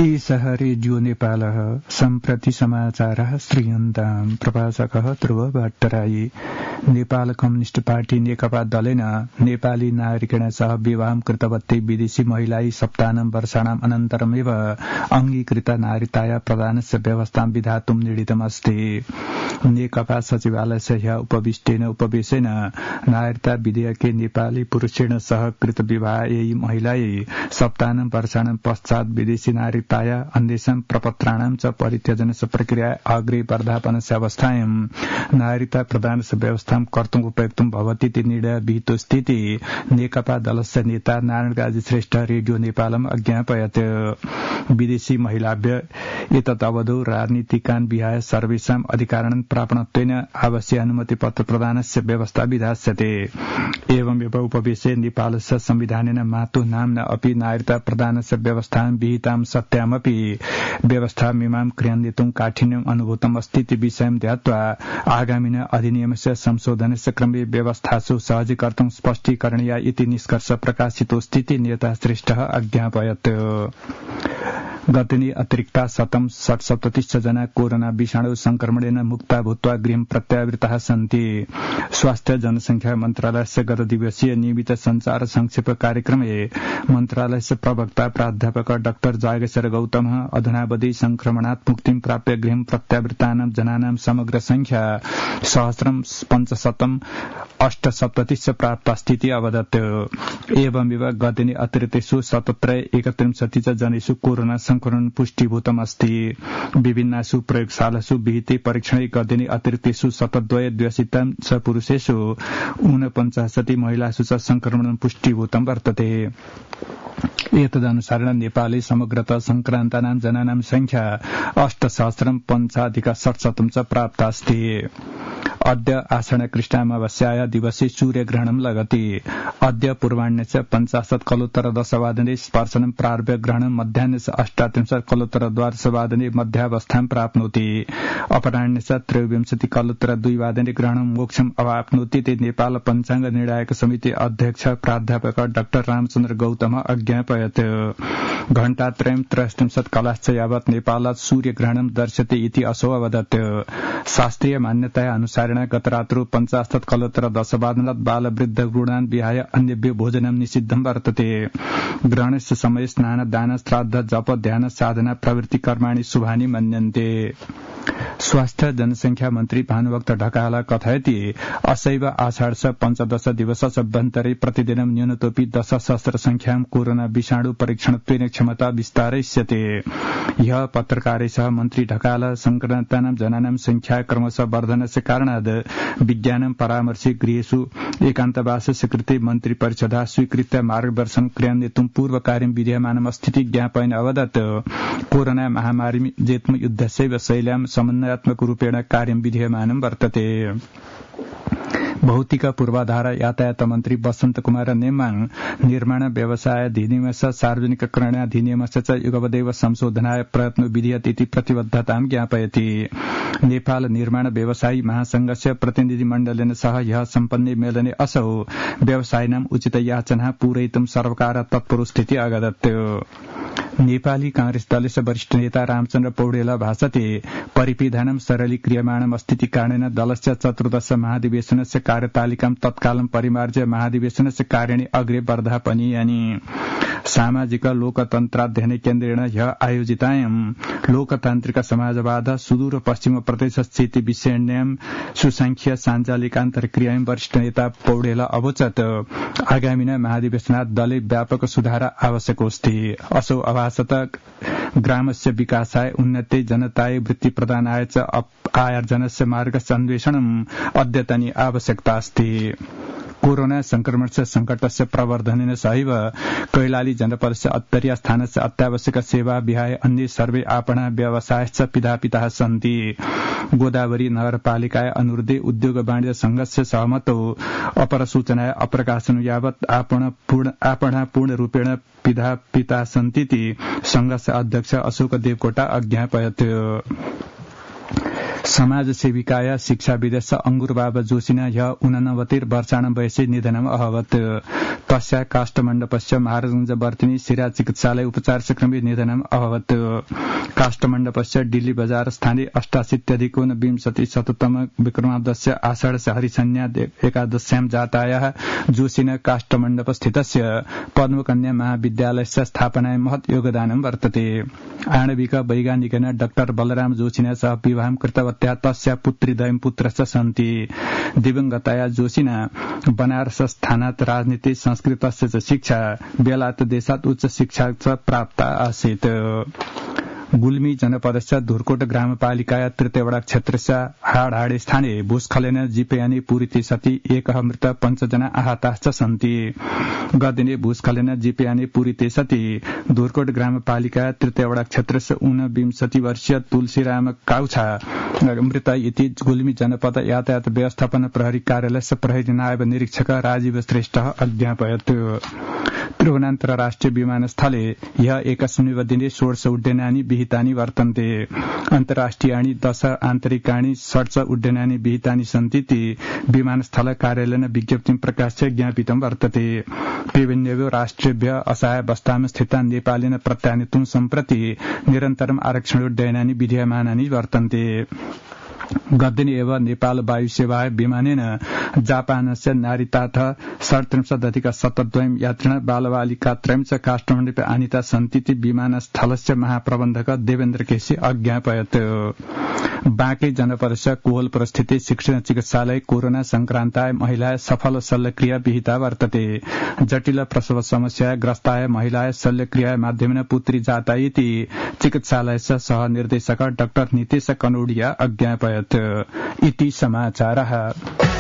एषः रेडियो नेपालः सम्प्रति समाचारः श्रूयन्ताम् प्रभाषकः ध्रुव भट्टराई। नेपाल कम्युनिस्ट पार्टी नेकपा दलेन नेपाली नागरिकेण सह विवाहं कृतवत्यै विदेशी महिलायै सप्ताहनं वर्षाणाम् अनन्तरमेव अङ्गीकृत नागरिकताया प्रदानस्य व्यवस्थां विधातुं निर्णीतमस्ति। नेकपा सचिवालयस्य ह्यः उपविष्टेन उपवेशेन नागरिकता विधेयके नेपाली पुरुषेण सह कृत विवाहयै महिलायै सप्ताहनं वर्षाणां पश्चात् विदेशी नागरिकताया अन्येषां प्रपत्राणां च परित्यजनस्य प्रक्रिया अग्रे वर्धापनस्य अवस्थायां नागरिकता प्रदानस्य व्यवस्थां कर्तुम् उपयुक्तं भवति इति निर्णय विहितो स्थिति नेकपा दलस्य नेता नारायण काजी श्रेष्ठ रेडियो नेपालम् अज्ञापयत्। विदेशी महिलाभ्य एतदवधौ राजनीतिकान् विहाय सर्वेषाम् अधिकारान् प्रापणत्वेन आवश्यक अनुमति पत्र प्रदानस्य व्यवस्था विधास्यते। एवमेव उपवेशे नेपालस्य संविधानेन मातुः नाम्ना अपि नागरिकता प्रदानस्य व्यवस्थां विहितां सत्यामपि व्यवस्थामिमां क्रियान्वितुं काठिन्यम् अनुभूतम् अस्ति इति विषयं ध्यात्वा आगामिन अधिनियमस्य संशोधनस्य क्रमे व्यवस्थासु सहजीकर्तुं स्पष्टीकरणीया इति निष्कर्ष प्रकाशितोऽस्ति नेता श्रेष्ठः अज्ञापयत्। गतिनि अतिरिक्ता 177 जना कोरोना विषाणु संक्रमणेन मुक्ता भूत्वा गृहं प्रत्यावृताः सन्ति। स्वास्थ्य जनसंख्या मन्त्रालयस्य गत दिवसीय नियमित संचार संक्षेप कार्यक्रमे मन्त्रालयस्य प्रवक्ता प्राध्यापक डाक्टर जागेश्वर गौतमः अधुनावधि संक्रमणात् मुक्तिं प्राप्य गृहं प्रत्यावृतानां जनानां समग्र संख्या 1,578 प्राप्तास्ति अवदत्। एवमेव गतिनि अतिरिक्तेषु 1731 जनेषु कोरोना संक्रमण पुष्टिभूतमस्ति। विभिन्नासु प्रयोगशालासु विहिते परीक्षणे गतिनि अतिरिक्तेषु 7,220 पुरुषेषु 49 महिलासु च संक्रमण पुष्टिभूतं वर्तते। एतदनुसारेण नेपाले समग्रतः संक्रान्तानां जनानां संख्या 8,005,67 च प्राप्तास्ति। अद्य आषाढकृष्णामावास्याया दिवसे सूर्यग्रहणं लगति। अद्य पूर्वाह्णस्य 50:10 स्पर्शनं प्रारभ्य ग्रहणं मध्याह्नस्य 38:12 मध्यावस्थां प्राप्नोति। अपराह्णस्य 23:02 ग्रहणं मोक्षम् अवाप्नोति इति नेपाल पञ्चाङ्ग निर्णायक समिति अध्यक्ष प्राध्यापक डाक्टर रामचन्द्र गौतम अज्ञापयत्। घण्टात्रयं 33 कलाश्च यावत् नेपालात् सूर्यग्रहणं दर्श्यते इति असौ अवदत्। शास्त्रीय मान्यताया अनुसारेण गतरात्रौ 50:10 बालवृद्धगृहान् विहाय अन्यभ्यो भोजनं निषिद्धं वर्तते। ग्रहणस्य समये स्नान दान श्राद्ध जप ध्यान साधना प्रवृत्ति कर्माणि शुभानि मन्यन्ते। स्वास्थ्य जनसंख्या मन्त्री भानुभक्त ढकाल कथयति असैव आषाढस्य 15 दिवसभ्यन्तरे प्रतिदिनं न्यूनतोपि 10,000 संख्यां कोरोना विषाणु परीक्षणत्वेन क्षमता विस्तारयिष्यते। ह्यः पत्रकारैः सह मन्त्री ढकाल संक्रमितानां जनानां संख्या क्रमशः वर्धनस्य कारणात् विज्ञानं परामर्शे गृहेषु एकान्तवासस्य कृते मन्त्री परिषदः स्वीकृत्य मार्गदर्शनं क्रियान्वितुं पूर्वकार्यं विधीयमानमस्ति ज्ञापयन् अवदत्। कोरोना महामारी जेत्म युद्धस्यैव शैल्यां समन्वयात्मक रूपेण कार्यं विधीयमानं वर्तते। भौतिक पूर्वाधार यातायात मन्त्री वसन्त कुमार नेमाङ निर्माण व्यवसाय अधिनियमस्य सार्वजनिककरण अधिनियमस्य च युगपदेव संशोधनाय प्रयत्नो विधीयते इति प्रतिबद्धतां ज्ञापयति। नेपाल निर्माण व्यवसायी महासंघस्य प्रतिनिधिमण्डलेन सह ह्यः सम्पन्ने मेलने असौ व्यवसायिनाम् उचित याचना पूरयितुं सर्वकार तत्परोस्थिति अगदत्। नेपाली कांग्रेस दलस्य वरिष्ठ नेता रामचन्द्र पौडेल भाषते परिपिधानं सरलीक्रियमाणमस्ति कारणेन दलस्य 14 महाधिवेशनस्य कार्यतालिकां तत्कालं परिमार्ज्य महाधिवेशनस्य कार्याणि अग्रे वर्धापनीयानि। सामाजिक लोकतन्त्राध्ययन केन्द्रेण ह्यः आयोजितायां लोकतान्त्रिक समाजवाद सुदूर पश्चिम प्रदेश स्थिति विषयाण्यां सुसंख्य साञ्चालिकान्तर्क्रियायां वरिष्ठ नेता पौडेल अवोचत् आगामिन महाधिवेशनात् दले व्यापक सुधार आवश्यकोऽस्ति। असौ अभासत ग्रामस्य विकासाय उन्नते जनताय वृत्ति प्रदानाय च आर्जनस्य मार्गस्य अन्वेषणम् अद्यतनी आवश्यकता अस्ति। कोरोना संक्रमणस्य संकटस्य प्रवर्धनेन सहैव कैलाली जनपदस्य अत्तरिया स्थानस्य अत्यावश्यक सेवा विहाय अन्य सर्वे आपणा व्यवसायश्च पिधापिताः सन्ति। गोदावरी नगरपालिकाय अनुरोधे उद्योग वाणिज्य संघस्य सहमतौ अपरसूचनाय अप्रकाशनं यावत् आपणा पूर्णरूपेण पिधापिताः सन्तीति संघस्य अध्यक्ष अशोक देवकोटा अज्ञापयत्। समाजसेविकाया शिक्षाविदस्य अंगुरबाबा जोशिना ह्य 89 वर्षाणं वयसे निधनम् अभवत् तस्या काष्ठमण्डपस्य महाराजगंज वर्तिनी शिरा चिकित्सालय उपचारक्रमे निधनम् अभवत् काष्ठमण्डपस्य दिल्ली बजार स्थाने 88+19 विक्रमाब्दस्य आषाढ हरिसंज्ञा एकादश्यां जातायाः जोशिना काष्ठमण्डपस्थितस्य पद्मकन्या महाविद्यालयस्य स्थापनाय महत् योगदानं वर्तते आणविक वैज्ञानिकेन डाक्टर बलराम जोशिना सह विवाहं कृतवत्या तस्या पुत्रीद्वयं पुत्रश्च सन्ति दिवंगताया जोशिना बनारसस्थानात् राजनीति संस्कृतस्य च शिक्षा बेलायत देशात् उच्च शिक्षा च प्राप्त आसीत् गुल्मी जनपदस्य धुर्कोट ग्रामपालिकाया तृतीयवडा क्षेत्रस्य हाडहाडे स्थाने भूस्खलेन जीपयानी पूरिते सति एकः मृत 5 जना आहताश्च सन्ति गदिने भूस्खलेन जीपयानी पूरिते सति धुर्कोट ग्रामपालिकाया तृतीयवडा क्षेत्रस्य 29 वर्षीय तुलसीराम काउछा मृत इति गुल्मी जनपद यातायात व्यवस्थापन प्रहरी कार्यालयस्य प्रहरी नायब निरीक्षक राजीव श्रेष्ठ अज्ञापयत् त्रिभुवनान्तरराष्ट्रिय विमानस्थले ह्य एकस्मिन् दिने 16 उड्डयनानि विहितानि वर्तन्ते अन्तर्राष्ट्रियाणि 10 आन्तरिकाणि 6 उड्डयनानि विहितानि सन्ति इति विमानस्थल कार्यालयेन विज्ञप्तिं प्रकाश्य ज्ञापितं वर्तते विभिन्नेभ्यो राष्ट्रेभ्यः असहायावस्थायां स्थिता नेपालेन प्रत्यानीतुं सम्प्रति निरन्तरम् आरक्षणोड्डयनानि विधीयमानानि वर्तन्ते गतदिने एव नेपाल वायुसेवाय विमानेन जापानस्य नारिताथ 37+17 यात्रिण बालबालिकात्रयं च काष्ठमण्डपे आनीता सन्तीति विमानस्थलस्य महाप्रबन्धक देवेन्द्र केसी अज्ञापयत् बाँके जनपदस्य कोहलपुरस्थिते शिक्षण चिकित्सालय कोरोना संक्रान्ताय महिलाय सफल शल्यक्रिया विहिता वर्तते जटिल प्रसव समस्याय ग्रस्ताय महिलाय शल्यक्रिया माध्यमेन पुत्री जाता इति चिकित्सालयस्य सह निर्देशक डाक्टर नितेश कनोडिया अज्ञापयत् इति समाचारः।